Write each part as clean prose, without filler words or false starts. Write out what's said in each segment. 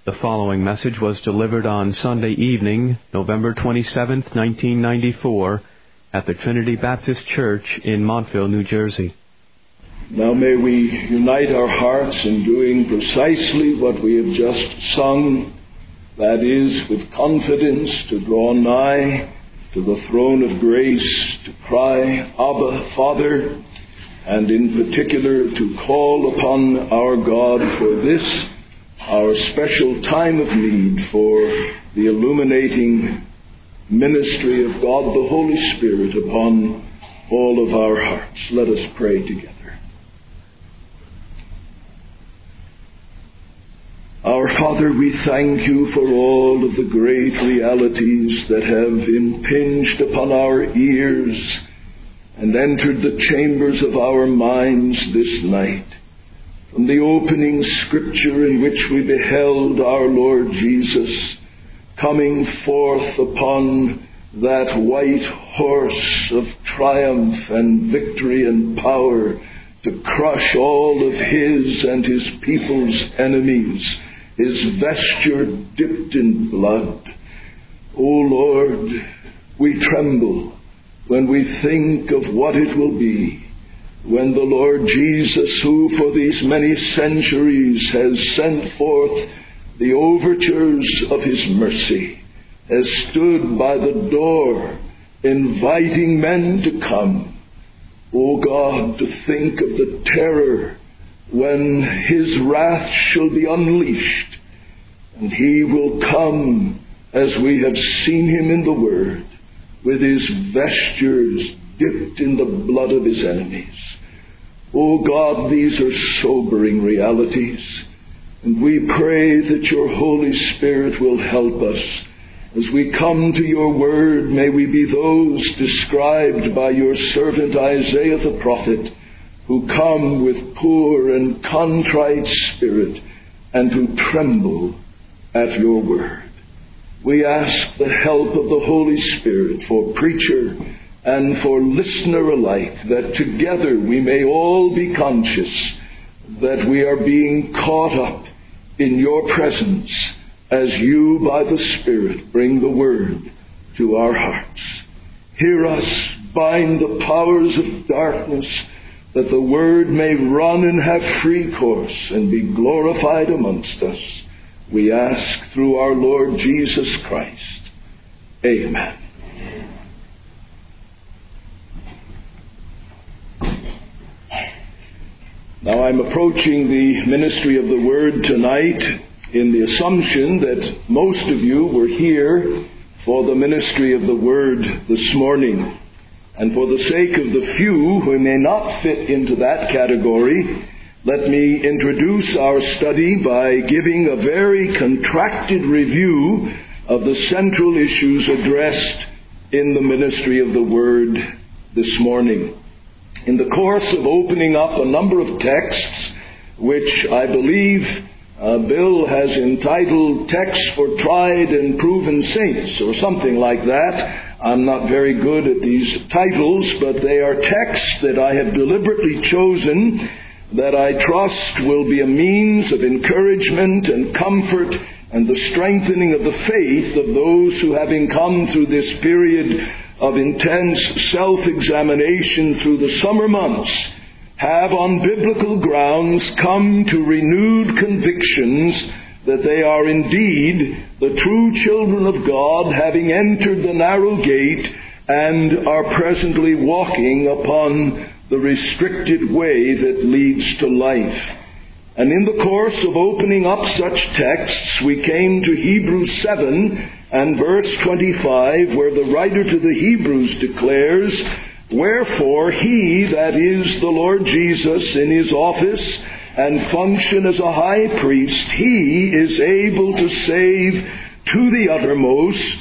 The following message was delivered on Sunday evening, November 27, 1994, at the Trinity Baptist Church in Montville, New Jersey. Now may we unite our hearts in doing precisely what we have just sung, that is, with confidence to draw nigh to the throne of grace, to cry, Abba, Father, and in particular to call upon our God for this, our special time of need, for the illuminating ministry of God the Holy Spirit upon all of our hearts. Let us pray together. Our Father, we thank you for all of the great realities that have impinged upon our ears and entered the chambers of our minds this night. From the opening scripture in which we beheld our Lord Jesus coming forth upon that white horse of triumph and victory and power to crush all of his and his people's enemies, his vesture dipped in blood. O Lord, we tremble when we think of what it will be when the Lord Jesus, who for these many centuries has sent forth the overtures of his mercy, has stood by the door inviting men to come. O God, to think of the terror when his wrath shall be unleashed, and he will come, as we have seen him in the Word, with his vestures dipped in the blood of his enemies. O God, these are sobering realities, and we pray that your Holy Spirit will help us. As we come to your word, may we be those described by your servant Isaiah the prophet, who come with poor and contrite spirit and who tremble at your word. We ask the help of the Holy Spirit for preacher and for listener alike, that together we may all be conscious that we are being caught up in your presence as you, by the Spirit, bring the word to our hearts. Hear us, bind the powers of darkness, that the word may run and have free course and be glorified amongst us. We ask through our Lord Jesus Christ. Amen. Now, I'm approaching the ministry of the Word tonight in the assumption that most of you were here for the ministry of the Word this morning. And for the sake of the few who may not fit into that category, let me introduce our study by giving a very contracted review of the central issues addressed in the ministry of the Word this morning. In the course of opening up a number of texts, which I believe Bill has entitled Texts for Tried and Proven Saints, or something like that. I'm not very good at these titles, but they are texts that I have deliberately chosen that I trust will be a means of encouragement and comfort and the strengthening of the faith of those who, having come through this period of intense self-examination through the summer months, have on biblical grounds come to renewed convictions that they are indeed the true children of God, having entered the narrow gate and are presently walking upon the restricted way that leads to life. And in the course of opening up such texts, we came to Hebrews 7 and verse 25, where the writer to the Hebrews declares, Wherefore he, that is the Lord Jesus, in his office and function as a high priest, he is able to save to the uttermost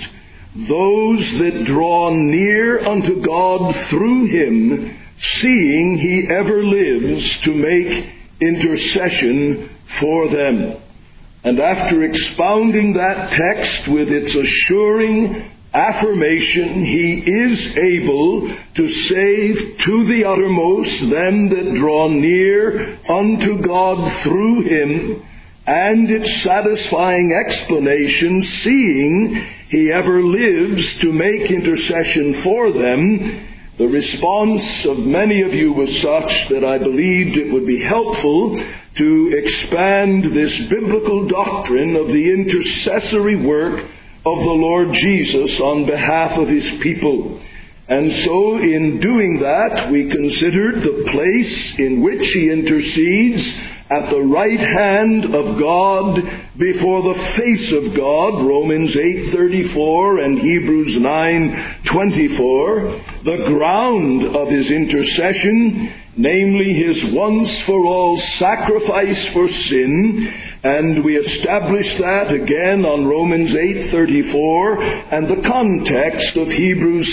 those that draw near unto God through him, seeing he ever lives to make intercession for them. And after expounding that text with its assuring affirmation, he is able to save to the uttermost them that draw near unto God through him, and its satisfying explanation, seeing he ever lives to make intercession for them, the response of many of you was such that I believed it would be helpful to expand this biblical doctrine of the intercessory work of the Lord Jesus on behalf of his people. And so in doing that, we considered the place in which he intercedes at the right hand of God before the face of God, Romans 8:34 and Hebrews 9:24, the ground of his intercession, namely his once-for-all sacrifice for sin, and we established that again on Romans 8:34 and the context of Hebrews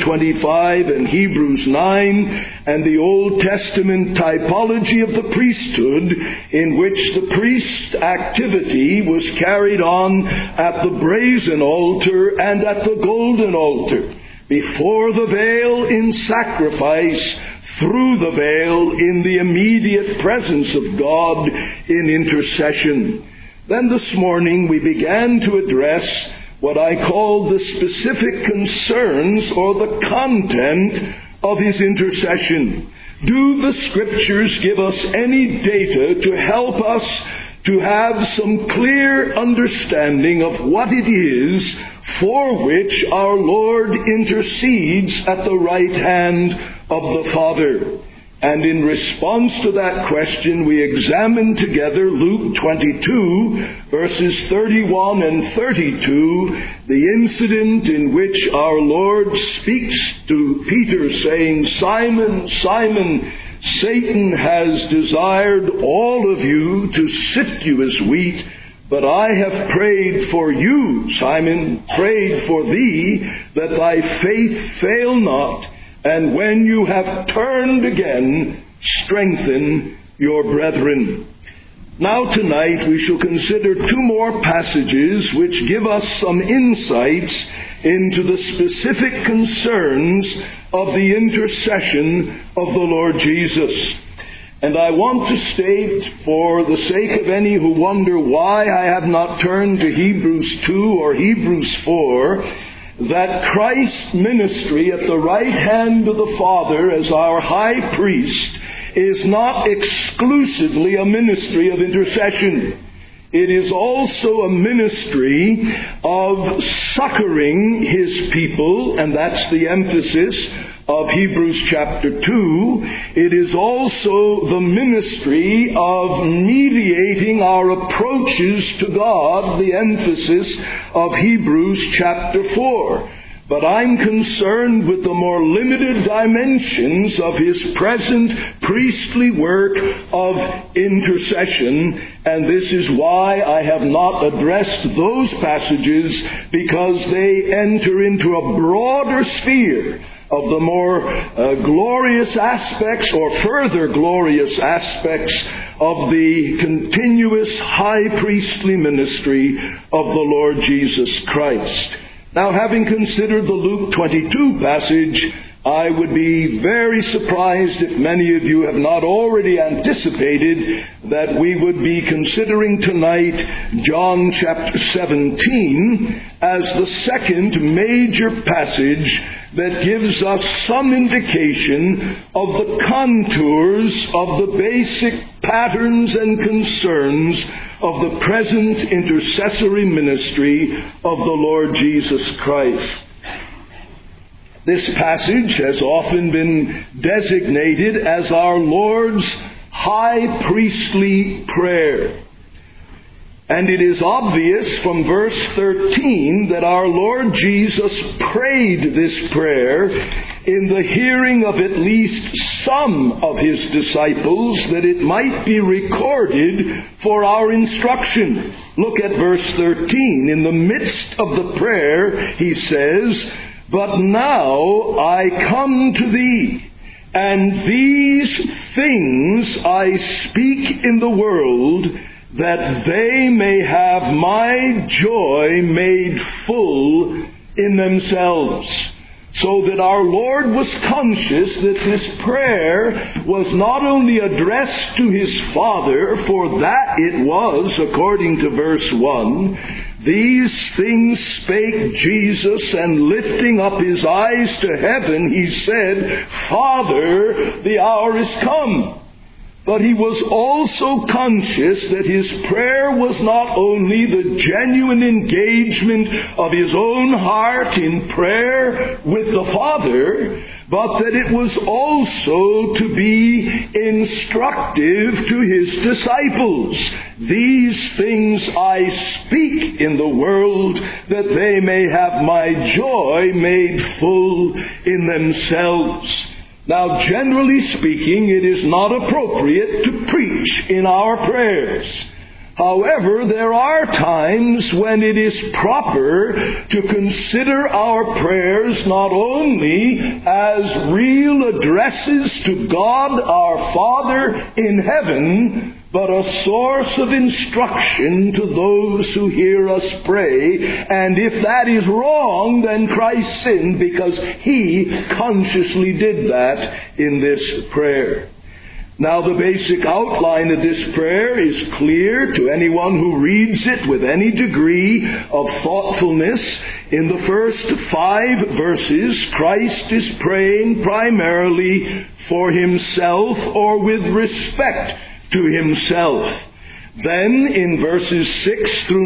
7:25 and Hebrews 9 and the Old Testament typology of the priesthood in which the priest's activity was carried on at the brazen altar and at the golden altar, before the veil in sacrifice, through the veil in the immediate presence of God in intercession. Then this morning we began to address what I call the specific concerns or the content of his intercession. Do the Scriptures give us any data to help us to have some clear understanding of what it is for which our Lord intercedes at the right hand of the Father? And in response to that question, we examined together Luke 22, verses 31 and 32, the incident in which our Lord speaks to Peter, saying, "Simon, Simon, Satan has desired all of you to sift you as wheat, but I have prayed for you, Simon, prayed for thee, that thy faith fail not, and when you have turned again, strengthen your brethren." Now tonight we shall consider two more passages which give us some insights into the specific concerns of the intercession of the Lord Jesus. And I want to state, for the sake of any who wonder why I have not turned to Hebrews 2 or Hebrews 4, that Christ's ministry at the right hand of the Father as our high priest is not exclusively a ministry of intercession. It is also a ministry of succoring his people, and that's the emphasis of Hebrews chapter 2. It is also the ministry of mediating our approaches to God, the emphasis of Hebrews chapter 4. But I'm concerned with the more limited dimensions of his present priestly work of intercession, and this is why I have not addressed those passages, because they enter into a broader sphere of the more glorious aspects or further glorious aspects of the continuous high priestly ministry of the Lord Jesus Christ. Now, having considered the Luke 22 passage, I would be very surprised if many of you have not already anticipated that we would be considering tonight John chapter 17 as the second major passage that gives us some indication of the contours of the basic patterns and concerns of the present intercessory ministry of the Lord Jesus Christ. This passage has often been designated as our Lord's high priestly prayer. And it is obvious from verse 13 that our Lord Jesus prayed this prayer in the hearing of at least some of his disciples, that it might be recorded for our instruction. Look at verse 13. In the midst of the prayer, he says, "But now I come to thee, and these things I speak in the world, that they may have my joy made full in themselves." So that our Lord was conscious that this prayer was not only addressed to His Father, for that it was, according to verse 1, these things spake Jesus, and lifting up His eyes to heaven, He said, Father, the hour is come. But He was also conscious that His prayer was not only the genuine engagement of His own heart in prayer with the Father, but that it was also to be instructive to His disciples. These things I speak in the world, that they may have my joy made full in themselves. Now, generally speaking, it is not appropriate to preach in our prayers. However, there are times when it is proper to consider our prayers not only as real addresses to God our Father in heaven, but a source of instruction to those who hear us pray. And if that is wrong, then Christ sinned, because He consciously did that in this prayer. Now, the basic outline of this prayer is clear to anyone who reads it with any degree of thoughtfulness. In the first 5 verses, Christ is praying primarily for Himself, or with respect to Himself. Then, in verses 6 through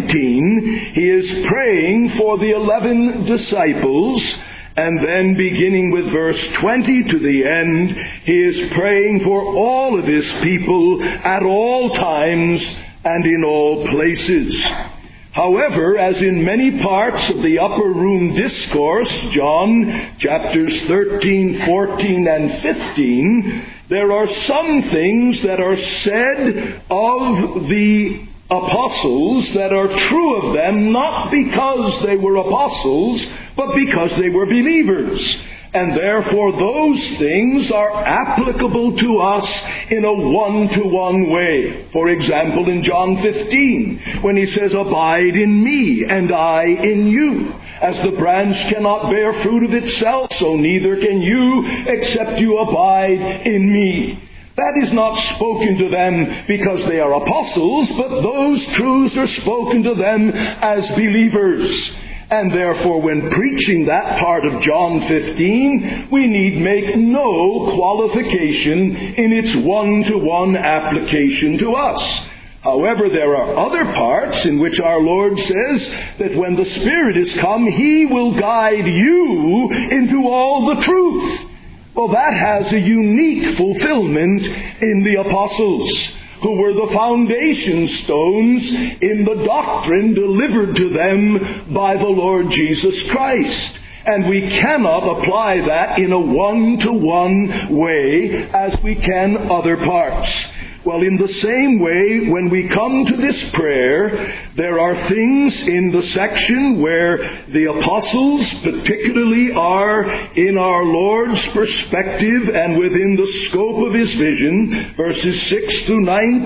19, He is praying for the 11 disciples. And then, beginning with verse 20 to the end, He is praying for all of His people at all times and in all places. However, as in many parts of the upper room discourse, John chapters 13, 14, and 15, there are some things that are said of the apostles that are true of them, not because they were apostles, but because they were believers. And therefore those things are applicable to us in a one-to-one way. For example, in John 15, when He says, Abide in me, and I in you. As the branch cannot bear fruit of itself, so neither can you, except you abide in me. That is not spoken to them because they are apostles, but those truths are spoken to them as believers. And therefore, when preaching that part of John 15, we need make no qualification in its one-to-one application to us. However, there are other parts in which our Lord says that when the Spirit is come, He will guide you into all the truth. Well, that has a unique fulfillment in the apostles, who were the foundation stones in the doctrine delivered to them by the Lord Jesus Christ. And we cannot apply that in a one-to-one way as we can other parts. Well, in the same way, when we come to this prayer, there are things in the section where the apostles particularly are in our Lord's perspective and within the scope of His vision, verses 6 through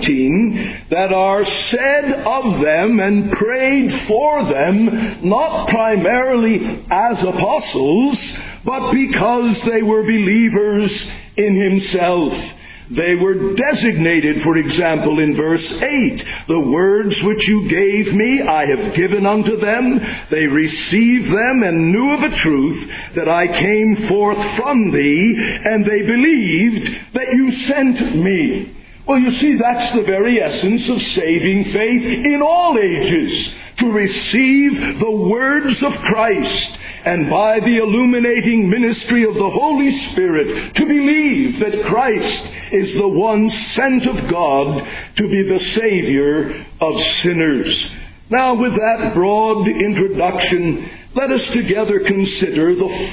19, that are said of them and prayed for them, not primarily as apostles, but because they were believers in Himself. They were designated, for example, in verse 8, the words which you gave me I have given unto them. They received them and knew of a truth that I came forth from thee, and they believed that you sent me. Well, you see, that's the very essence of saving faith in all ages, to receive the words of Christ, and by the illuminating ministry of the Holy Spirit, to believe that Christ is the one sent of God to be the Savior of sinners. Now, with that broad introduction, let us together consider the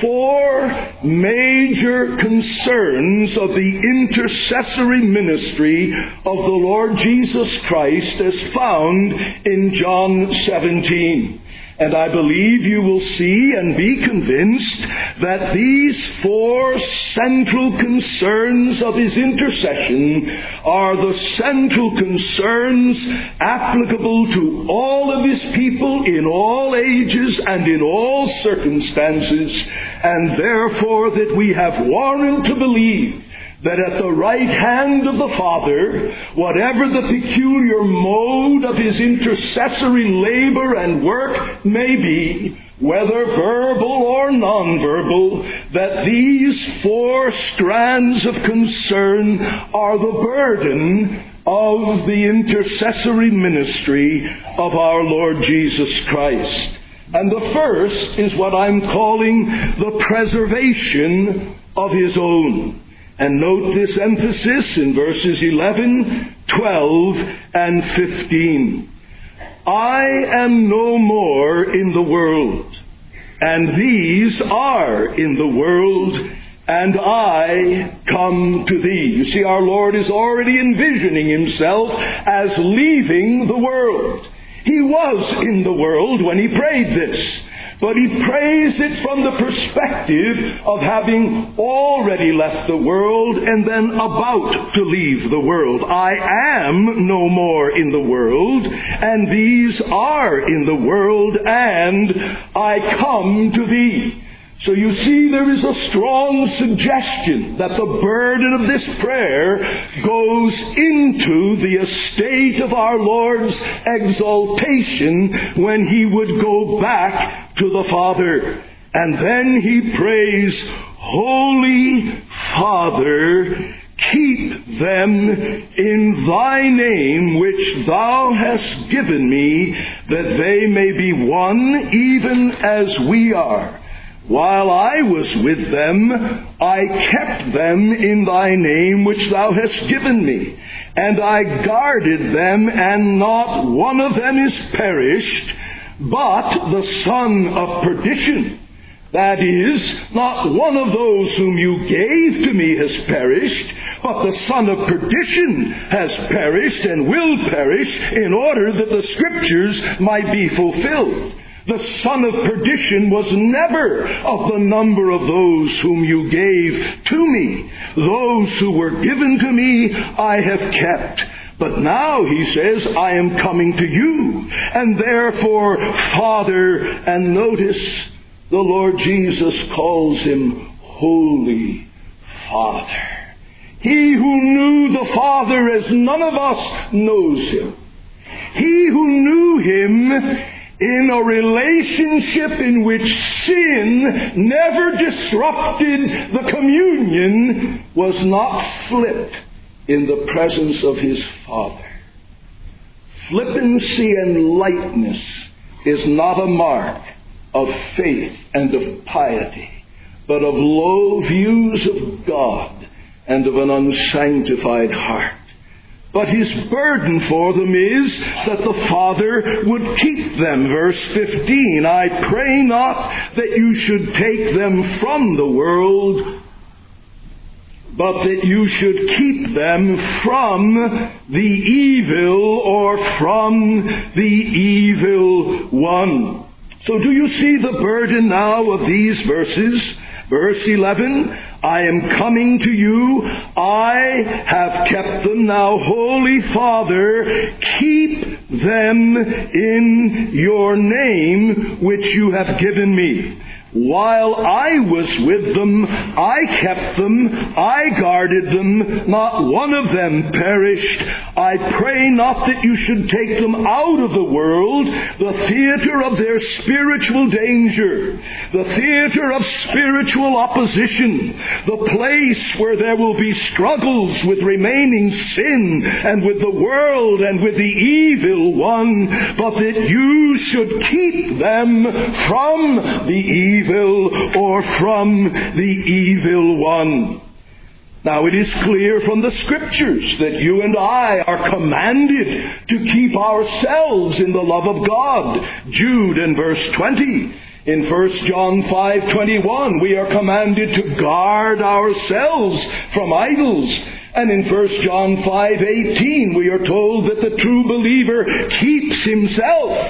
4 major concerns of the intercessory ministry of the Lord Jesus Christ as found in John 17. And I believe you will see and be convinced that these four central concerns of his intercession are the central concerns applicable to all of his people in all ages and in all circumstances, and therefore that we have warrant to believe that at the right hand of the Father, whatever the peculiar mode of his intercessory labor and work may be, whether verbal or nonverbal, that these four strands of concern are the burden of the intercessory ministry of our Lord Jesus Christ. And the first is what I'm calling the preservation of his own. And note this emphasis in verses 11, 12, and 15. I am no more in the world, and these are in the world, and I come to thee. You see, our Lord is already envisioning himself as leaving the world. He was in the world when he prayed this. But he prays it from the perspective of having already left the world and then about to leave the world. I am no more in the world, and these are in the world, and I come to thee. So you see, there is a strong suggestion that the burden of this prayer goes into the estate of our Lord's exaltation when he would go back to the Father. And then he prays, Holy Father, keep them in thy name which thou hast given me, that they may be one even as we are. While I was with them, I kept them in thy name which thou hast given me. And I guarded them, and not one of them is perished, but the son of perdition. That is, not one of those whom you gave to me has perished, but the son of perdition has perished and will perish, in order that the Scriptures might be fulfilled. The son of perdition was never of the number of those whom you gave to me. Those who were given to me I have kept. But now, he says, I am coming to you. And therefore, Father, and notice the Lord Jesus calls him Holy Father. He who knew the Father as none of us knows him. He who knew him in a relationship in which sin never disrupted the communion, was not flipped in the presence of his Father. Flippancy and lightness is not a mark of faith and of piety, but of low views of God and of an unsanctified heart. But his burden for them is that the Father would keep them. Verse 15, I pray not that you should take them from the world, but that you should keep them from the evil, or from the evil one. So do you see the burden now of these verses? Verse 11, I am coming to you. I have kept them. Now, Holy Father, keep them in your name which you have given me. While I was with them, I kept them, I guarded them, not one of them perished. I pray not that you should take them out of the world, the theater of their spiritual danger, the theater of spiritual opposition, the place where there will be struggles with remaining sin and with the world and with the evil one, but that you should keep them from the evil, or from the evil one. Now, it is clear from the Scriptures that you and I are commanded to keep ourselves in the love of God. Jude in verse 20. In 1 John 5:21, we are commanded to guard ourselves from idols. And in 1 John 5:18, we are told that the true believer keeps himself.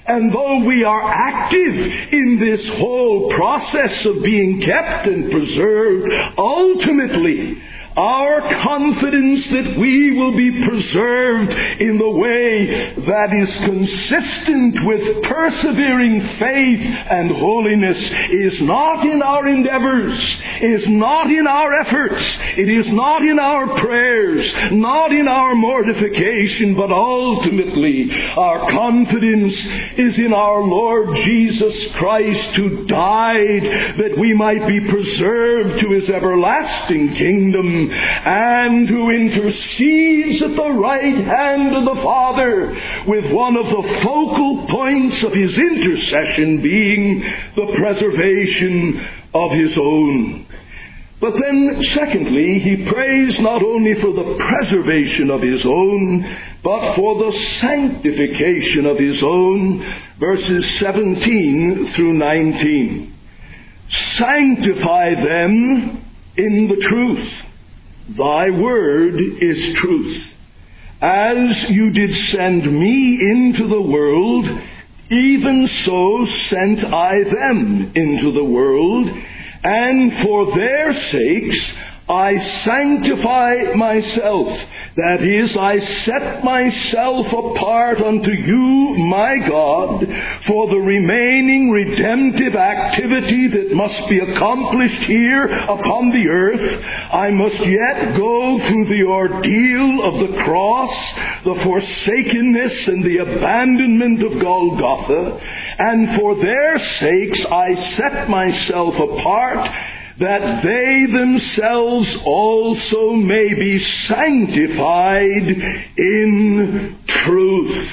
And though we are active in this whole process of being kept and preserved, ultimately, our confidence that we will be preserved in the way that is consistent with persevering faith and holiness is not in our endeavors, is not in our efforts, it is not in our prayers, not in our mortification, but ultimately our confidence is in our Lord Jesus Christ, who died that we might be preserved to His everlasting kingdom, and who intercedes at the right hand of the Father, with one of the focal points of His intercession being the preservation of His own. But then, secondly, He prays not only for the preservation of His own, but for the sanctification of His own, verses 17 through 19. Sanctify them in the truth. Thy word is truth. As you did send me into the world, even so sent I them into the world, and for their sakes I sanctify myself. That is, I set myself apart unto you, my God, for the remaining redemptive activity that must be accomplished here upon the earth. I must yet go through the ordeal of the cross, the forsakenness and the abandonment of Golgotha, and for their sakes I set myself apart, that they themselves also may be sanctified in truth.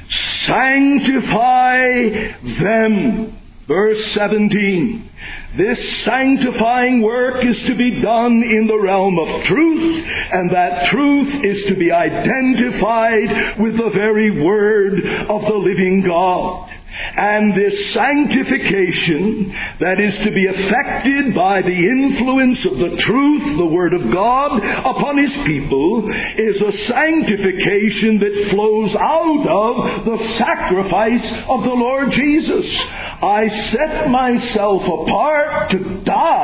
Sanctify them. Verse 17. This sanctifying work is to be done in the realm of truth, and that truth is to be identified with the very Word of the living God. And this sanctification that is to be effected by the influence of the truth, the Word of God, upon His people, is a sanctification that flows out of the sacrifice of the Lord Jesus. I set myself apart to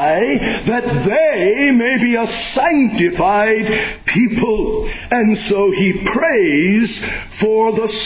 die that they may be a sanctified people. And so He prays for the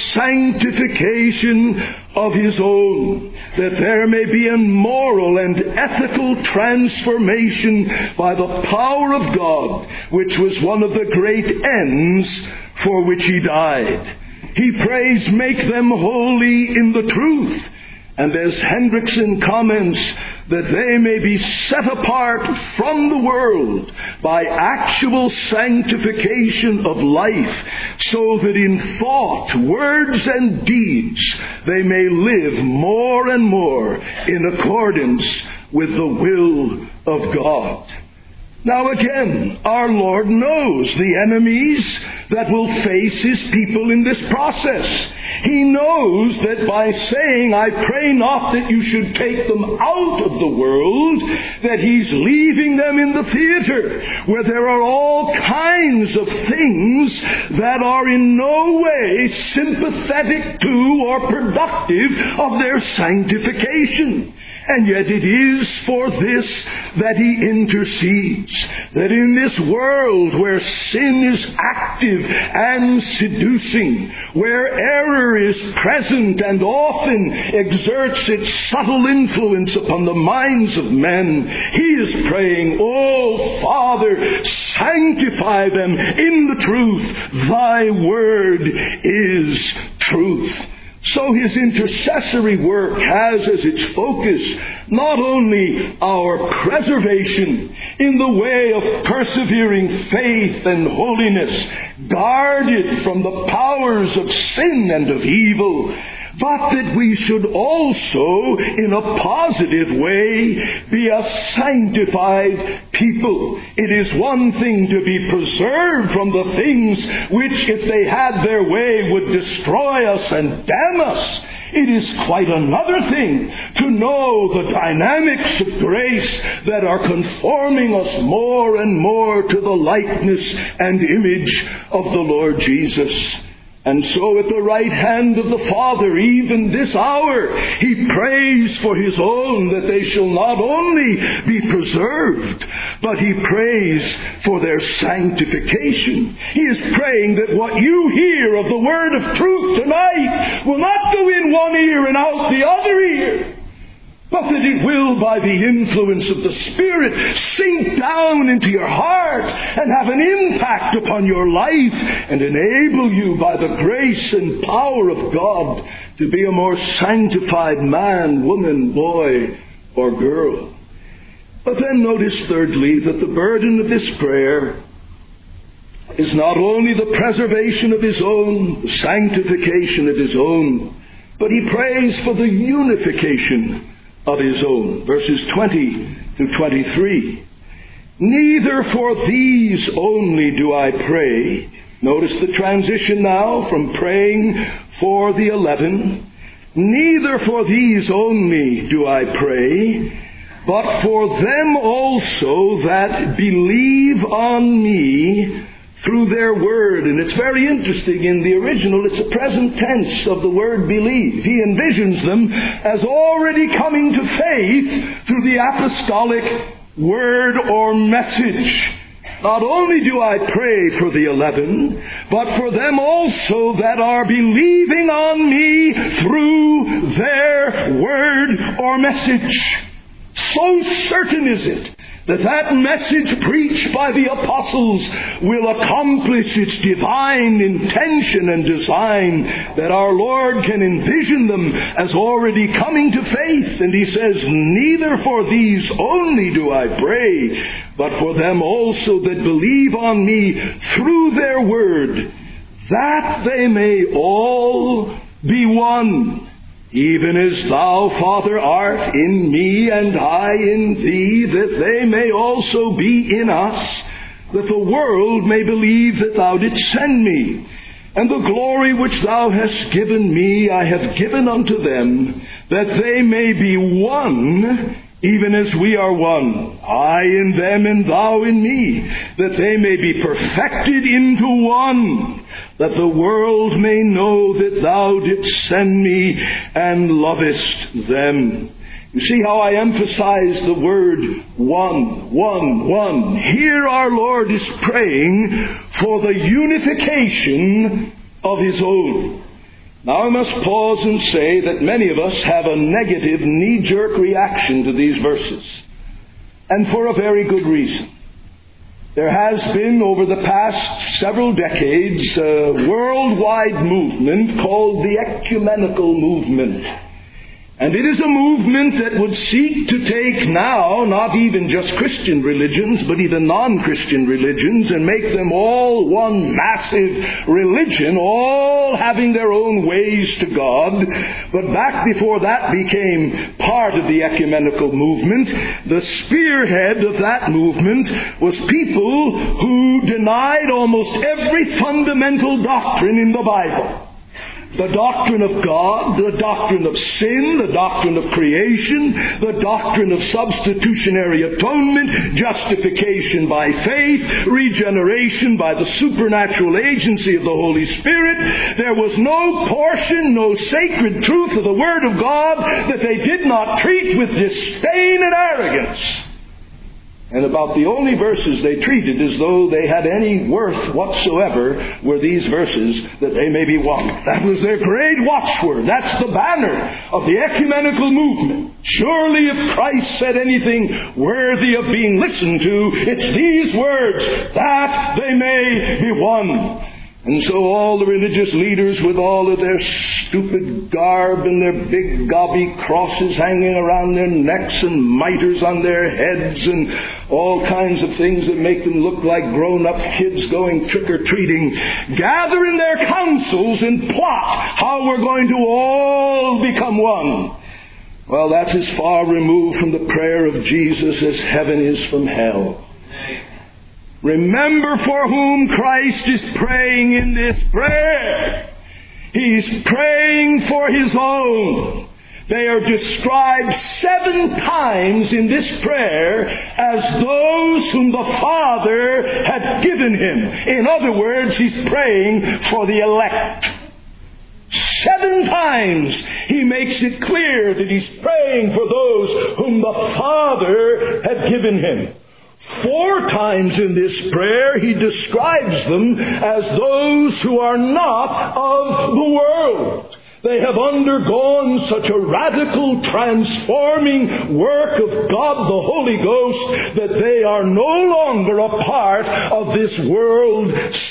sanctification of His own, that there may be a moral and ethical transformation by the power of God, which was one of the great ends for which He died. He prays, make them holy in the truth. And as Hendrickson comments, that they may be set apart from the world by actual sanctification of life, so that in thought, words, and deeds they may live more and more in accordance with the will of God. Now again, our Lord knows the enemies that will face His people in this process. He knows that by saying, I pray not that you should take them out of the world, that He's leaving them in the theater, where there are all kinds of things that are in no way sympathetic to or productive of their sanctification. And yet it is for this that He intercedes, that in this world where sin is active and seducing, where error is present and often exerts its subtle influence upon the minds of men, He is praying, Oh, Father, sanctify them in the truth. Thy word is truth. So His intercessory work has as its focus not only our preservation in the way of persevering faith and holiness, guarded from the powers of sin and of evil, but that we should also, in a positive way, be a sanctified people. It is one thing to be preserved from the things which, if they had their way, would destroy us and damn us. It is quite another thing to know the dynamics of grace that are conforming us more and more to the likeness and image of the Lord Jesus. And so at the right hand of the Father, even this hour, He prays for His own that they shall not only be preserved, but He prays for their sanctification. He is praying that what you hear of the word of truth tonight will not go in one ear and out the other ear, but that it will, by the influence of the Spirit, sink down into your heart and have an impact upon your life and enable you, by the grace and power of God, to be a more sanctified man, woman, boy, or girl. But then notice, thirdly, that the burden of this prayer is not only the preservation of his own, the sanctification of his own, but he prays for the unification of his own. Verses 20 through 23. Neither for these only do I pray. Notice the transition now from praying for the 11. Neither for these only do I pray, but for them also that believe on me through their word. And it's very interesting, in the original it's a present tense of the word believe. He envisions them as already coming to faith through the apostolic word or message. Not only do I pray for the 11, but for them also that are believing on me through their word or message. So certain is it that message preached by the apostles will accomplish its divine intention and design, that our Lord can envision them as already coming to faith. And he says, neither for these only do I pray, but for them also that believe on me through their word, that they may all be one. Even as thou, Father, art in me and I in thee, that they may also be in us, that the world may believe that thou didst send me. And the glory which thou hast given me I have given unto them, that they may be one, even as we are one, I in them and thou in me, that they may be perfected into one, that the world may know that thou didst send me and lovest them. You see how I emphasize the word one, one, one. Here our Lord is praying for the unification of his own. Now I must pause and say that many of us have a negative knee-jerk reaction to these verses. And for a very good reason. There has been, over the past several decades, a worldwide movement called the ecumenical movement. And it is a movement that would seek to take now, not even just Christian religions, but even non-Christian religions, and make them all one massive religion, all having their own ways to God. But back before that became part of the ecumenical movement, the spearhead of that movement was people who denied almost every fundamental doctrine in the Bible. The doctrine of God, the doctrine of sin, the doctrine of creation, the doctrine of substitutionary atonement, justification by faith, regeneration by the supernatural agency of the Holy Spirit. There was no portion, no sacred truth of the Word of God that they did not treat with disdain and arrogance. And about the only verses they treated as though they had any worth whatsoever were these verses, that they may be one. That was their great watchword. That's the banner of the ecumenical movement. Surely if Christ said anything worthy of being listened to, it's these words, that they may be one. And so all the religious leaders, with all of their stupid garb and their big gobby crosses hanging around their necks and mitres on their heads and all kinds of things that make them look like grown-up kids going trick-or-treating, gather in their councils and plot how we're going to all become one. Well, that's as far removed from the prayer of Jesus as heaven is from hell. Remember for whom Christ is praying in this prayer. He's praying for his own, They are described 7 times in this prayer as those whom the Father had given him. In other words, he's praying for the elect. 7 times he makes it clear that he's praying for those whom the Father had given him. 4 times in this prayer he describes them as those who are not of the world. They have undergone such a radical transforming work of God the Holy Ghost that they are no longer a part of this world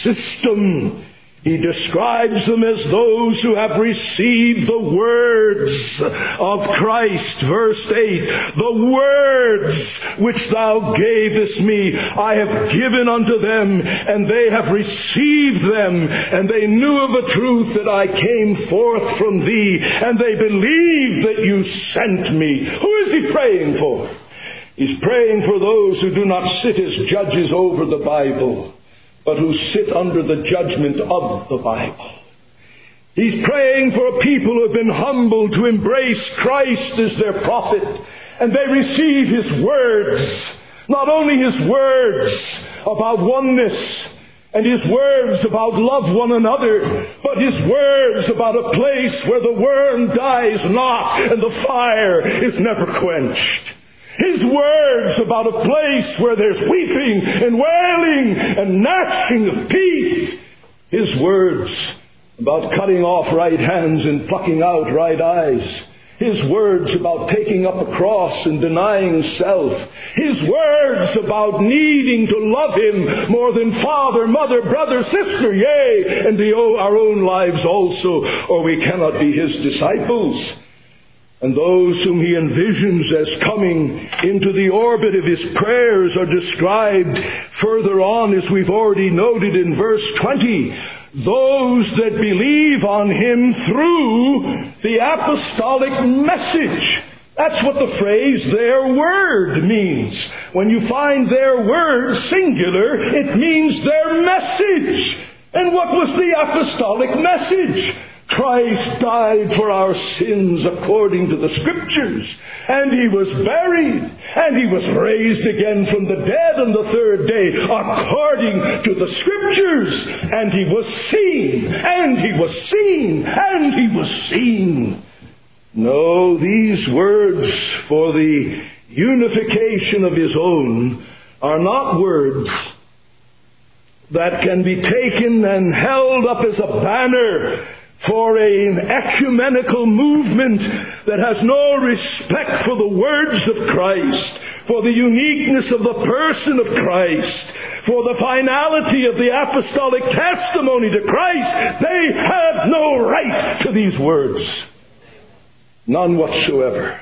system. He describes them as those who have received the words of Christ. Verse 8, the words which thou gavest me, I have given unto them, and they have received them, and they knew of a truth that I came forth from thee, and they believed that you sent me. Who is he praying for? He's praying for those who do not sit as judges over the Bible, but who sit under the judgment of the Bible. He's praying for a people who have been humbled to embrace Christ as their prophet, and they receive his words. Not only his words about oneness and his words about love one another, but his words about a place where the worm dies not and the fire is never quenched. His words about a place where there's weeping and wailing and gnashing of teeth. His words about cutting off right hands and plucking out right eyes. His words about taking up a cross and denying self. His words about needing to love him more than father, mother, brother, sister, yea, and our own lives also, or we cannot be his disciples. And those whom he envisions as coming into the orbit of his prayers are described further on, as we've already noted in verse 20. Those that believe on him through the apostolic message. That's what the phrase, their word, means. When you find their word singular, it means their message. And what was the apostolic message? Christ died for our sins according to the Scriptures, and he was buried, and he was raised again from the dead on the 3rd day according to the Scriptures, and he was seen, and he was seen, and he was seen. No, these words for the unification of his own are not words that can be taken and held up as a banner for an ecumenical movement that has no respect for the words of Christ, for the uniqueness of the person of Christ, for the finality of the apostolic testimony to Christ. They have no right to these words. None whatsoever.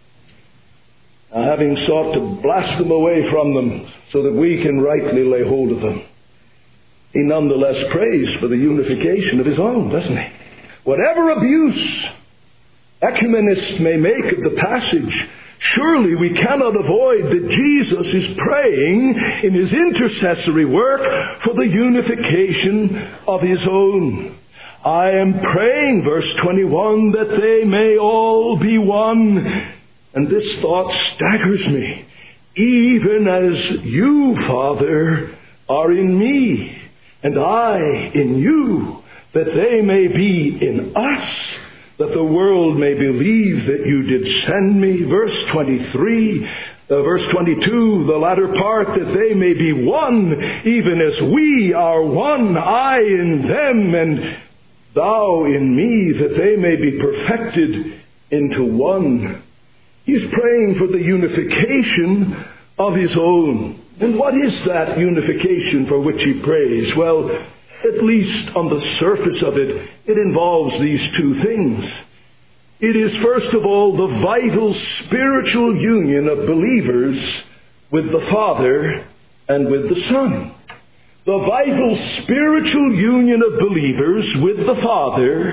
Now, having sought to blast them away from them so that we can rightly lay hold of them, he nonetheless prays for the unification of his own, doesn't he? Whatever abuse ecumenists may make of the passage, surely we cannot avoid that Jesus is praying in his intercessory work for the unification of his own. I am praying, verse 21, that they may all be one. And this thought staggers me. Even as you, Father, are in me, and I in you, that they may be in us, that the world may believe that you did send me. Verse 23, verse 22, the latter part, that they may be one, even as we are one, I in them, and thou in me, that they may be perfected into one. He's praying for the unification of his own. And what is that unification for which he prays? Well, at least on the surface of it, it involves these two things. It is, first of all, the vital spiritual union of believers with the Father and with the Son. The vital spiritual union of believers with the Father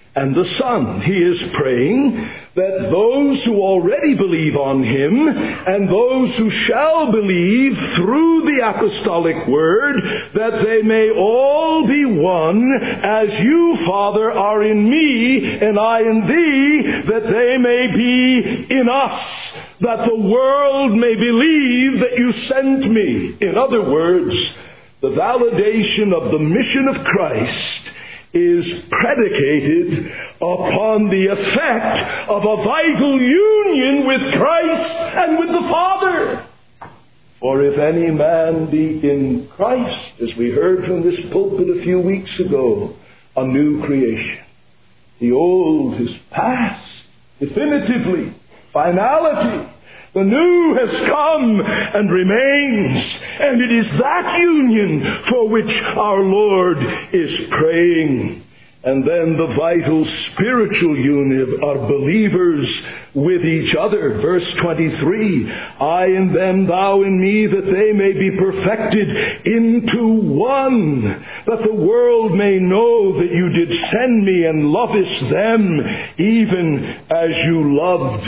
and the Son. He is praying that those who already believe on Him and those who shall believe through the apostolic word, that they may all be one, as you, Father, are in me and I in thee, that they may be in us, that the world may believe that you sent me. In other words, the validation of the mission of Christ is predicated upon the effect of a vital union with Christ and with the Father. For if any man be in Christ, as we heard from this pulpit a few weeks ago, a new creation. The old is past, definitively, finality. The new has come and remains, and it is that union for which our Lord is praying. And then the vital spiritual union of believers with each other. Verse 23, I in them, thou in me, that they may be perfected into one, that the world may know that you did send me and lovest them, even as you loved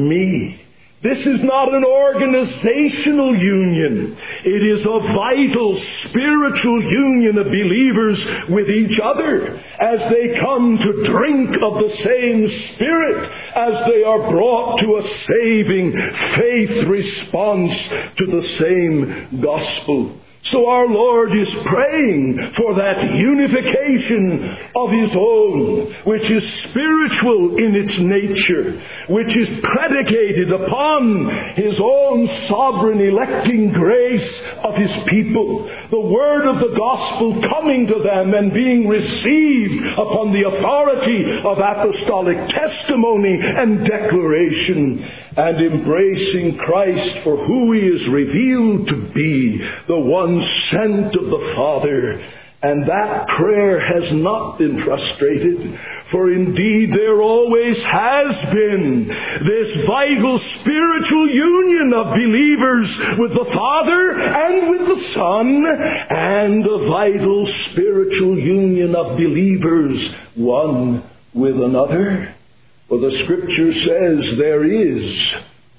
me. This is not an organizational union. It is a vital spiritual union of believers with each other as they come to drink of the same Spirit, as they are brought to a saving faith response to the same gospel. So our Lord is praying for that unification of His own, which is spiritual in its nature, which is predicated upon His own sovereign electing grace of His people. The word of the gospel coming to them and being received upon the authority of apostolic testimony and declaration, and embracing Christ for who He is revealed to be, the one sent of the Father. And that prayer has not been frustrated, for indeed there always has been this vital spiritual union of believers with the Father and with the Son, and a vital spiritual union of believers one with another. For the Scripture says there is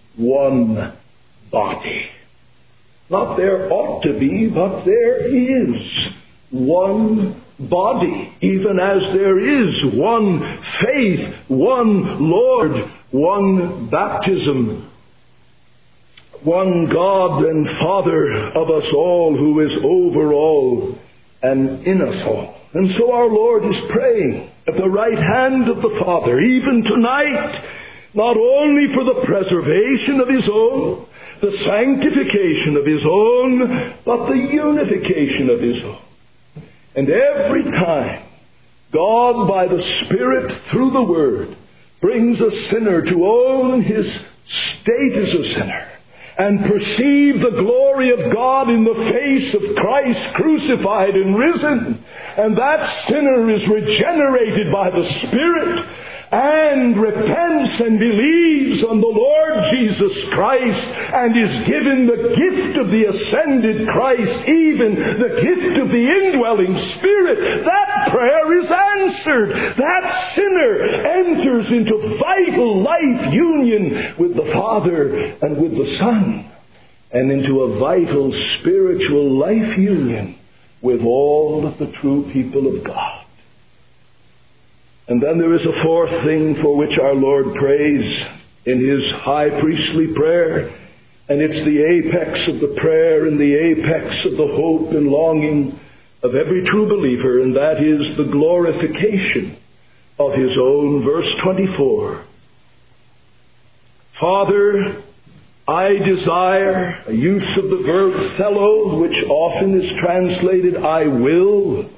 one body. Not there ought to be, but there is one body, even as there is one faith, one Lord, one baptism, one God and Father of us all, who is over all and in us all. And so our Lord is praying at the right hand of the Father, even tonight, not only for the preservation of His own, the sanctification of His own, but the unification of His own. And every time God, by the Spirit, through the Word, brings a sinner to own his state as a sinner, and perceive the glory of God in the face of Christ crucified and risen, and that sinner is regenerated by the Spirit, and repents and believes on the Lord Jesus Christ, and is given the gift of the ascended Christ, even the gift of the indwelling Spirit, that prayer is answered. That sinner enters into vital life union with the Father and with the Son, and into a vital spiritual life union with all of the true people of God. And then there is a fourth thing for which our Lord prays in His high priestly prayer, and it's the apex of the prayer and the apex of the hope and longing of every true believer, and that is the glorification of His own. Verse 24. Father, I desire, a use of the verb fellow, which often is translated I will.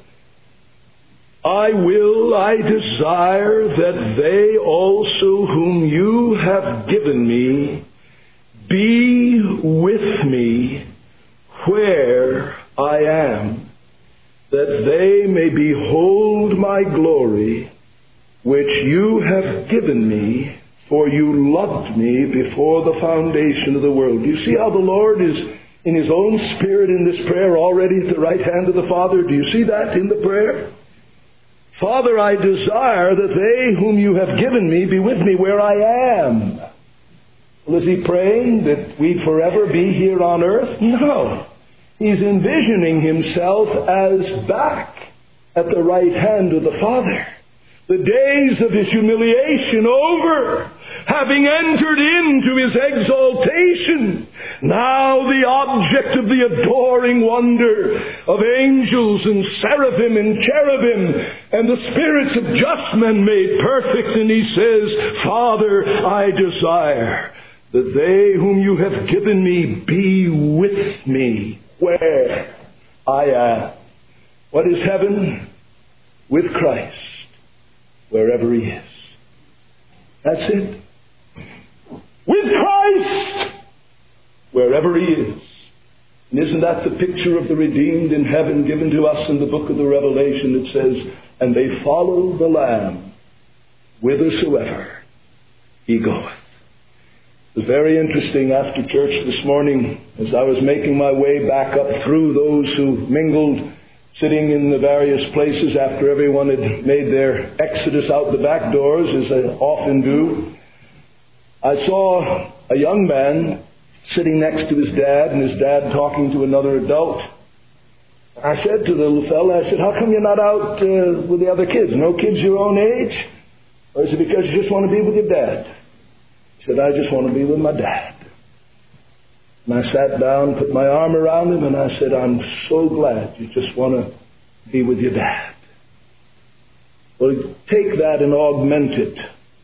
I desire that they also whom you have given me be with me where I am, that they may behold my glory, which you have given me, for you loved me before the foundation of the world. Do you see how the Lord is in His own Spirit in this prayer already at the right hand of the Father? Do you see that in the prayer? Father, I desire that they whom you have given me be with me where I am. Well, is he praying that we'd forever be here on earth? No. He's envisioning himself as back at the right hand of the Father. The days of his humiliation over, having entered into his exaltation. Now the object of the adoring wonder of angels and seraphim and cherubim and the spirits of just men made perfect. And he says, Father, I desire that they whom you have given me be with me where I am. What is heaven? With Christ, wherever he is. That's it. With Christ, wherever he is. And isn't that the picture of the redeemed in heaven given to us in the book of the Revelation? It says, and they follow the Lamb whithersoever he goeth. It was very interesting after church this morning as I was making my way back up through those who mingled, sitting in the various places after everyone had made their exodus out the back doors, as they often do. I saw a young man sitting next to his dad, and his dad talking to another adult. I said to the little fella, I said, how come you're not out with the other kids? No kids your own age? Or is it because you just want to be with your dad? He said, I just want to be with my dad. And I sat down, put my arm around him, and I said, I'm so glad you just want to be with your dad. Well, take that and augment it.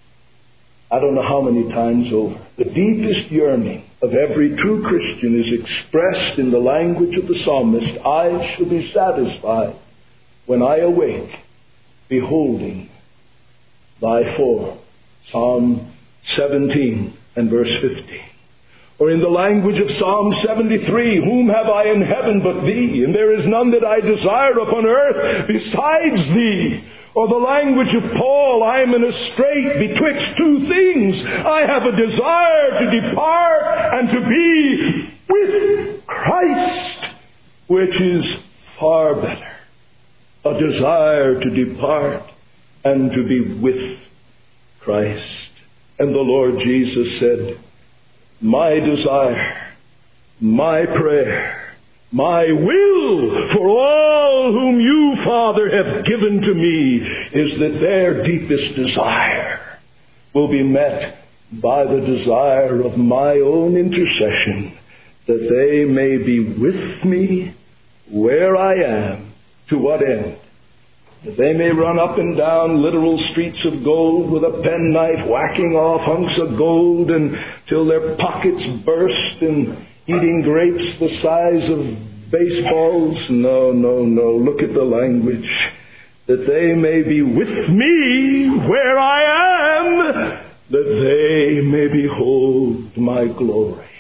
I don't know how many times over. The deepest yearning of every true Christian is expressed in the language of the psalmist. I shall be satisfied when I awake, beholding thy form. Psalm 17 and verse 15. Or in the language of Psalm 73, whom have I in heaven but thee? And there is none that I desire upon earth besides thee. Or the language of Paul, I am in a strait betwixt two things. I have a desire to depart and to be with Christ, which is far better. A desire to depart and to be with Christ. And the Lord Jesus said, my desire, my prayer, my will for all whom you, Father, have given to me is that their deepest desire will be met by the desire of my own intercession, that they may be with me where I am. To what end? That they may run up and down literal streets of gold with a penknife, whacking off hunks of gold until their pockets burst, and eating grapes the size of baseballs. No. Look at the language. That they may be with me where I am, that they may behold my glory.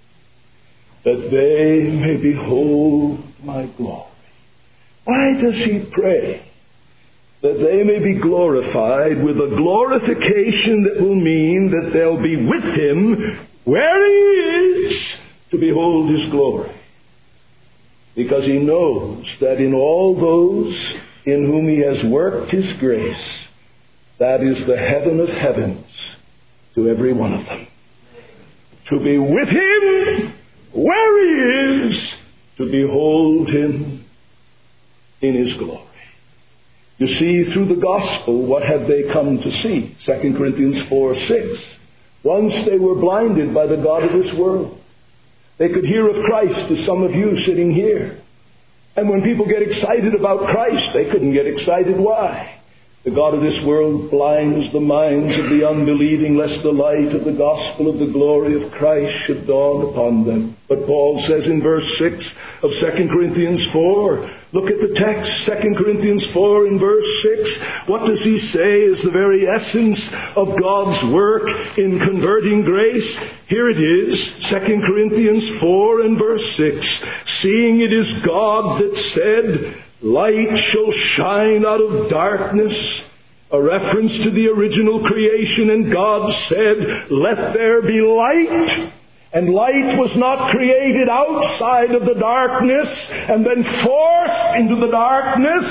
That they may behold my glory. Why does he pray? That they may be glorified with a glorification that will mean that they'll be with him where he is to behold his glory. Because he knows that in all those in whom he has worked his grace, that is the heaven of heavens to every one of them. To be with him where he is, to behold him in his glory. You see, through the gospel, what have they come to see? 2 Corinthians 4:6. Once they were blinded by the god of this world. They could hear of Christ, as some of you sitting here. And when people get excited about Christ, they couldn't get excited. Why? The god of this world blinds the minds of the unbelieving, lest the light of the gospel of the glory of Christ should dawn upon them. But Paul says in verse 6 of 2 Corinthians 4, look at the text, 2 Corinthians 4 in verse 6. What does he say is the very essence of God's work in converting grace? Here it is, 2 Corinthians 4 and verse 6. Seeing it is God that said, light shall shine out of darkness. A reference to the original creation. And God said, let there be light. And light was not created outside of the darkness and then forced into the darkness,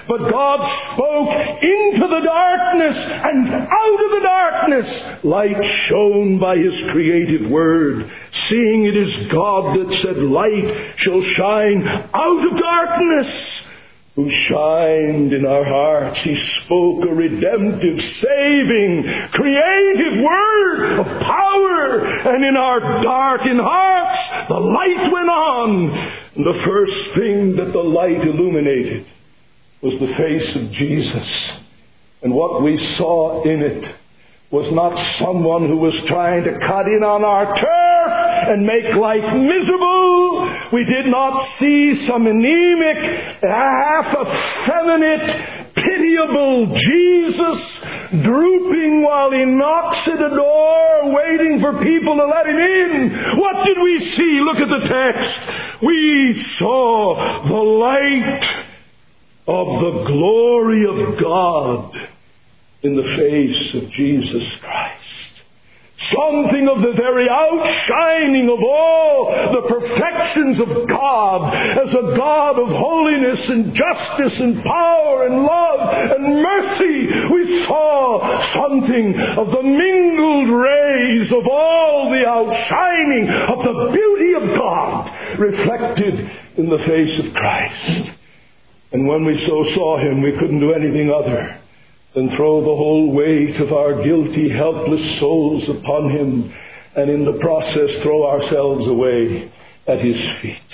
But God spoke into the darkness, and out of the darkness light shone by His creative word. Seeing it is God that said, light shall shine out of darkness, who shined in our hearts. He spoke a redemptive, saving, creative word of power, and in our darkened hearts the light went on. And the first thing that the light illuminated was the face of Jesus. And what we saw in it was not someone who was trying to cut in on our turf and make life miserable. We did not see some anemic, half-effeminate, pitiable Jesus drooping while He knocks at a door waiting for people to let Him in. What did we see? Look at the text. We saw the light of the glory of God in the face of Jesus Christ. Something of the very outshining of all the perfections of God as a God of holiness and justice and power and love and mercy. We saw something of the mingled rays of all the outshining of the beauty of God reflected in the face of Christ. And when we so saw Him, we couldn't do anything other than throw the whole weight of our guilty, helpless souls upon Him, and in the process throw ourselves away at His feet.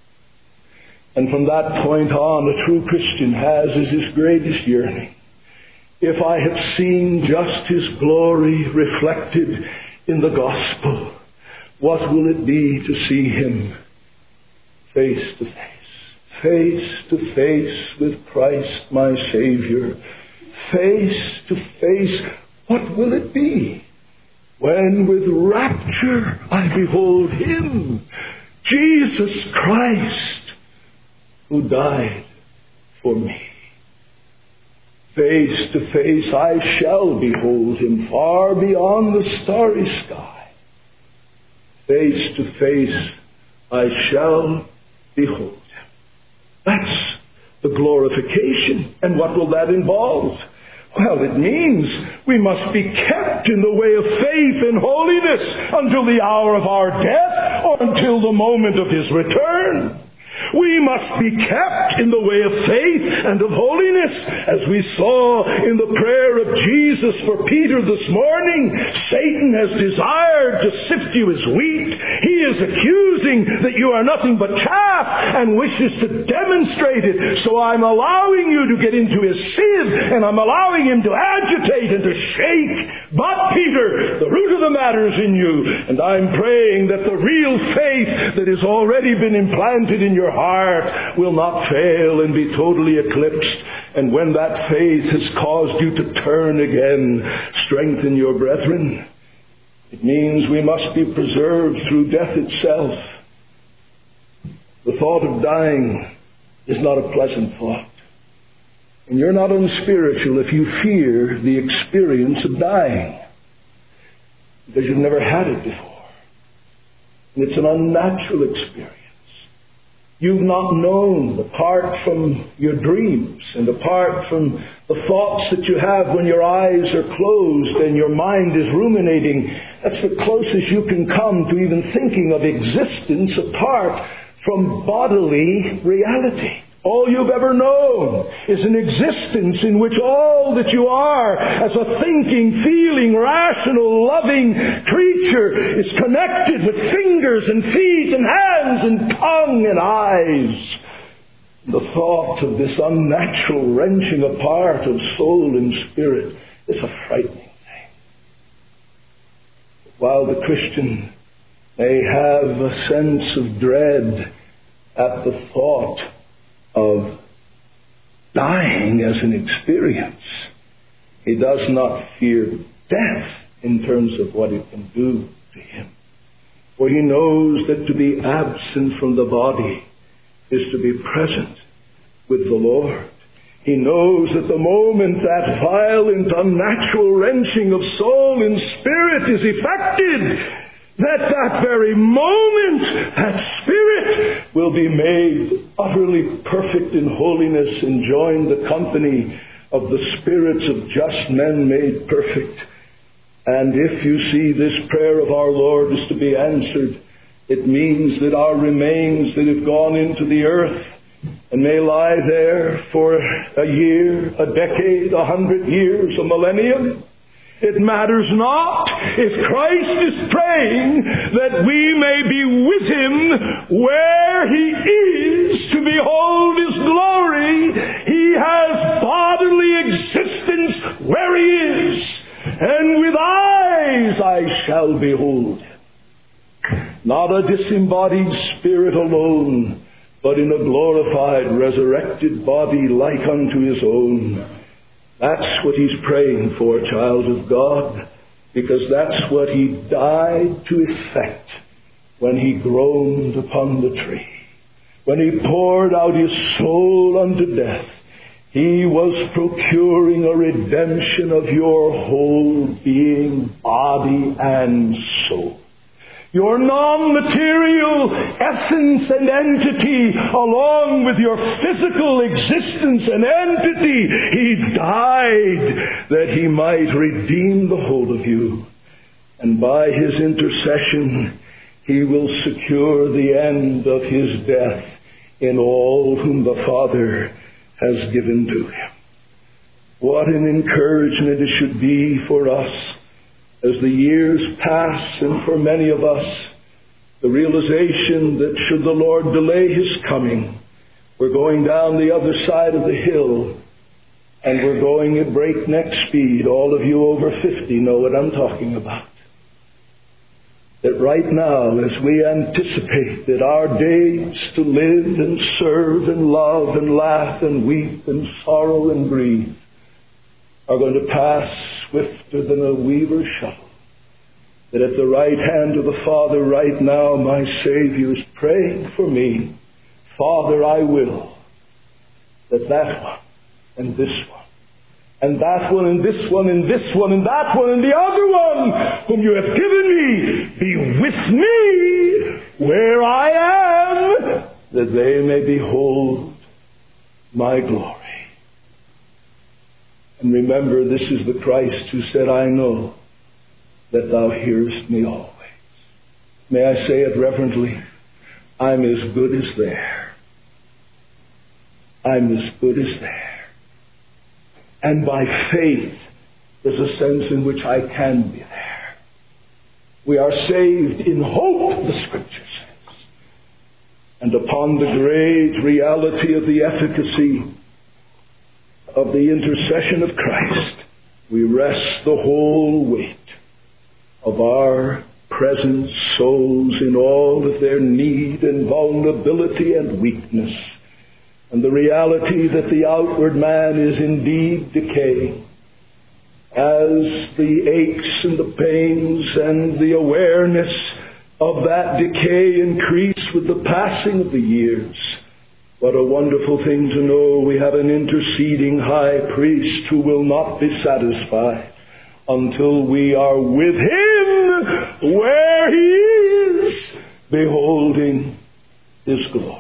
And from that point on, a true Christian has as his greatest yearning, if I have seen just His glory reflected in the gospel, what will it be to see Him face to face? Face to face with Christ my Savior. Face to face, what will it be when with rapture I behold Him, Jesus Christ, who died for me? Face to face I shall behold Him far beyond the starry sky. Face to face I shall behold Him. That's the glorification. And what will that involve? Well, it means we must be kept in the way of faith and holiness until the hour of our death or until the moment of His return. We must be kept in the way of faith and of holiness, as we saw in the prayer of Jesus for Peter this morning. Satan has desired to sift you as wheat. He is accusing that you are nothing but chaff and wishes to demonstrate it. So I'm allowing you to get into his sieve, and I'm allowing him to agitate and to shake. But Peter, the root of the matter is in you, and I'm praying that the real faith that has already been implanted in your heart will not fail and be totally eclipsed. And when that faith has caused you to turn again, strengthen your brethren. It means we must be preserved through death itself. The thought of dying is not a pleasant thought. And you're not unspiritual if you fear the experience of dying, because you've never had it before. And it's an unnatural experience. You've not known, apart from your dreams and apart from the thoughts that you have when your eyes are closed and your mind is ruminating. That's the closest you can come to even thinking of existence apart from bodily reality. All you've ever known is an existence in which all that you are as a thinking, feeling, rational, loving creature is connected with fingers and feet and hands and tongue and eyes. The thought of this unnatural wrenching apart of soul and spirit is a frightening thing. While the Christian may have a sense of dread at the thought of dying as an experience, he does not fear death in terms of what it can do to him. For he knows that to be absent from the body is to be present with the Lord. He knows that the moment that violent, unnatural wrenching of soul and spirit is effected, that very moment, that spirit will be made utterly perfect in holiness and join the company of the spirits of just men made perfect. And if you see this prayer of our Lord is to be answered, it means that our remains that have gone into the earth and may lie there for a year, a decade, 100 years, a millennium, it matters not if Christ is praying that we may be with Him where He is to behold His glory. He has bodily existence where He is, and with eyes I shall behold Him. Not a disembodied spirit alone, but in a glorified, resurrected body like unto His own. That's what He's praying for, child of God, because that's what He died to effect when He groaned upon the tree. When He poured out His soul unto death, He was procuring a redemption of your whole being, body and soul. Your non-material essence and entity, along with your physical existence and entity, He died that He might redeem the whole of you. And by His intercession, He will secure the end of His death in all whom the Father has given to Him. What an encouragement it should be for us as the years pass, and for many of us, the realization that should the Lord delay His coming, we're going down the other side of the hill, and we're going at breakneck speed. All of you over 50 know what I'm talking about. That right now, as we anticipate that our days to live and serve and love and laugh and weep and sorrow and grieve are going to pass swifter than a weaver's shuttle. That at the right hand of the Father right now, my Savior is praying for me. Father, I will that one and this one and that one and this one and this one and that one and the other one whom you have given me be with me where I am, that they may behold my glory. And remember, this is the Christ who said, I know that thou hearest me always. May I say it reverently? I'm as good as there. I'm as good as there. And by faith, there's a sense in which I can be there. We are saved in hope, the Scripture says. And upon the great reality of the efficacy of the intercession of Christ, we rest the whole weight of our present souls in all of their need and vulnerability and weakness, and the reality that the outward man is indeed decaying. As the aches and the pains and the awareness of that decay increase with the passing of the years, what a wonderful thing to know we have an interceding high priest who will not be satisfied until we are with Him where He is, beholding His glory.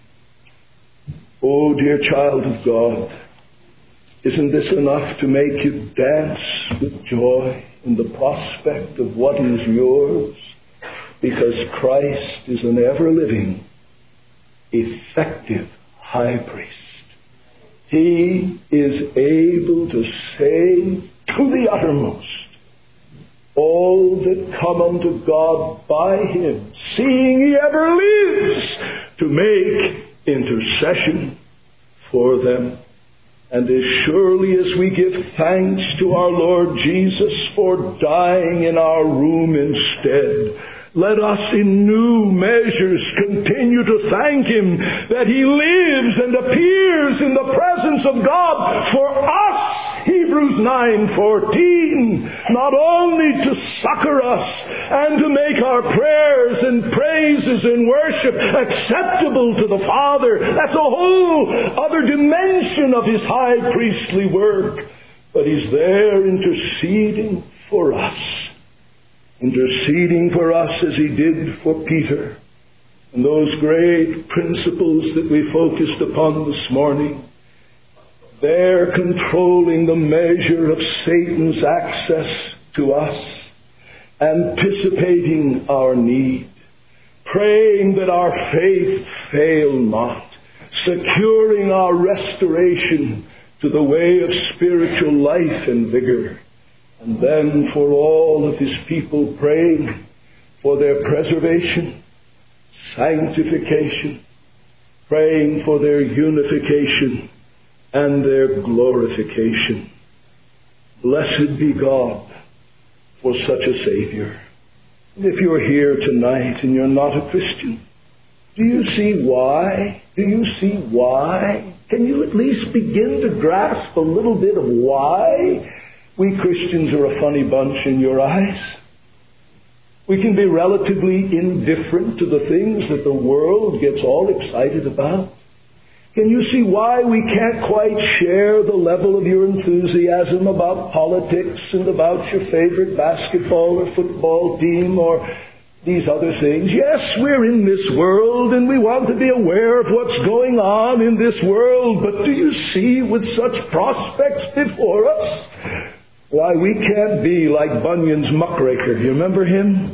Oh, dear child of God, isn't this enough to make you dance with joy in the prospect of what is yours? Because Christ is an ever-living, effective high priest. He is able to save to the uttermost all that come unto God by Him, seeing He ever lives to make intercession for them. And as surely as we give thanks to our Lord Jesus for dying in our room instead, let us in new measures continue to thank Him that He lives and appears in the presence of God for us, Hebrews 9:14, not only to succor us and to make our prayers and praises and worship acceptable to the Father. That's a whole other dimension of His high priestly work. But He's there interceding for us. interceding for us as He did for Peter. And those great principles that we focused upon this morning, they're controlling the measure of Satan's access to us, anticipating our need, praying that our faith fail not, securing our restoration to the way of spiritual life and vigor, and then for all of His people praying for their preservation, sanctification, praying for their unification and their glorification. Blessed be God for such a Savior. And if you're here tonight and you're not a Christian, do you see why? Do you see why? Can you at least begin to grasp a little bit of why we Christians are a funny bunch in your eyes? We can be relatively indifferent to the things that the world gets all excited about. Can you see why we can't quite share the level of your enthusiasm about politics and about your favorite basketball or football team or these other things? Yes, we're in this world and we want to be aware of what's going on in this world, but do you see with such prospects before us, why we can't be like Bunyan's muckraker? You remember him?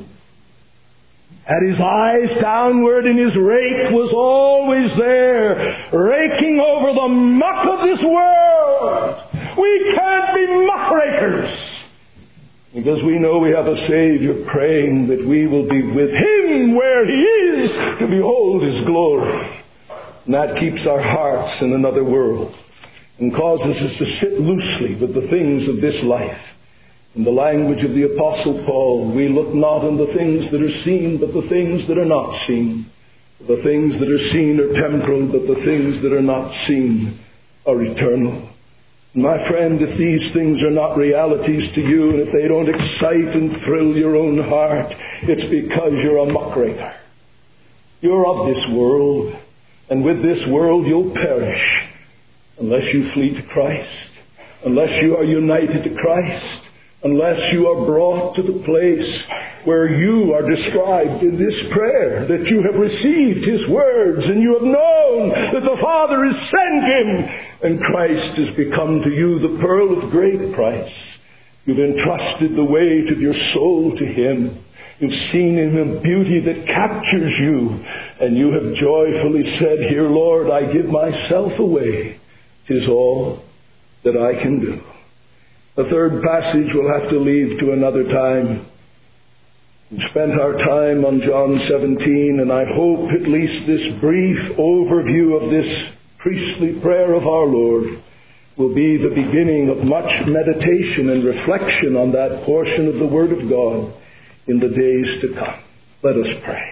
Had his eyes downward and his rake was always there, raking over the muck of this world. We can't be muckrakers, because we know we have a Savior praying that we will be with Him where He is to behold His glory. And that keeps our hearts in another world and causes us to sit loosely with the things of this life. In the language of the Apostle Paul, we look not on the things that are seen, but the things that are not seen. The things that are seen are temporal, but the things that are not seen are eternal. My friend, if these things are not realities to you, and if they don't excite and thrill your own heart, it's because you're a muckraker. You're of this world, and with this world you'll perish unless you flee to Christ, unless you are united to Christ, unless you are brought to the place where you are described in this prayer, that you have received His words and you have known that the Father has sent Him and Christ has become to you the pearl of great price. You've entrusted the weight of your soul to Him. You've seen in Him beauty that captures you, and you have joyfully said, "Here, Lord, I give myself away. 'Tis all that I can do." The third passage we'll have to leave to another time. We've spent our time on John 17, and I hope at least this brief overview of this priestly prayer of our Lord will be the beginning of much meditation and reflection on that portion of the Word of God in the days to come. Let us pray.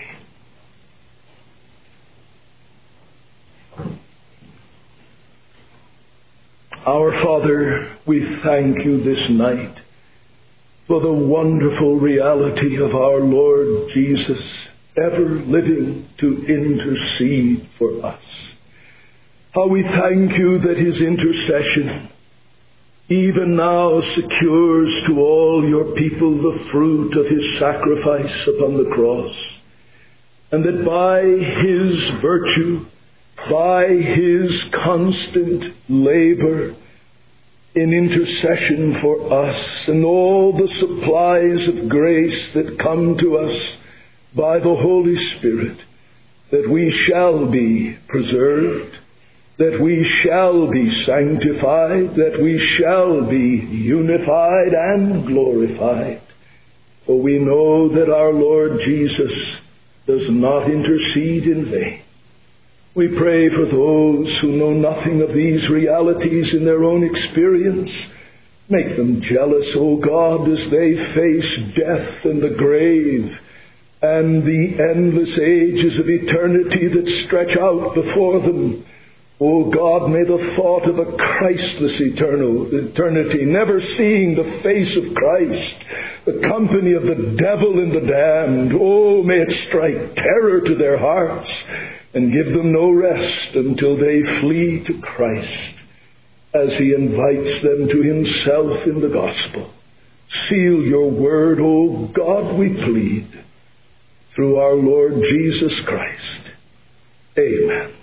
Our Father, we thank You this night for the wonderful reality of our Lord Jesus ever living to intercede for us. How we thank You that His intercession even now secures to all Your people the fruit of His sacrifice upon the cross, and that by His virtue, by His constant labor in intercession for us and all the supplies of grace that come to us by the Holy Spirit, that we shall be preserved, that we shall be sanctified, that we shall be unified and glorified. For we know that our Lord Jesus does not intercede in vain. We pray for those who know nothing of these realities in their own experience. Make them jealous, O God, as they face death and the grave and the endless ages of eternity that stretch out before them. O God, may the thought of a Christless eternity, never seeing the face of Christ, the company of the devil and the damned, oh, may it strike terror to their hearts and give them no rest until they flee to Christ as He invites them to Himself in the gospel. Seal your word, O God, we plead, through our Lord Jesus Christ. Amen.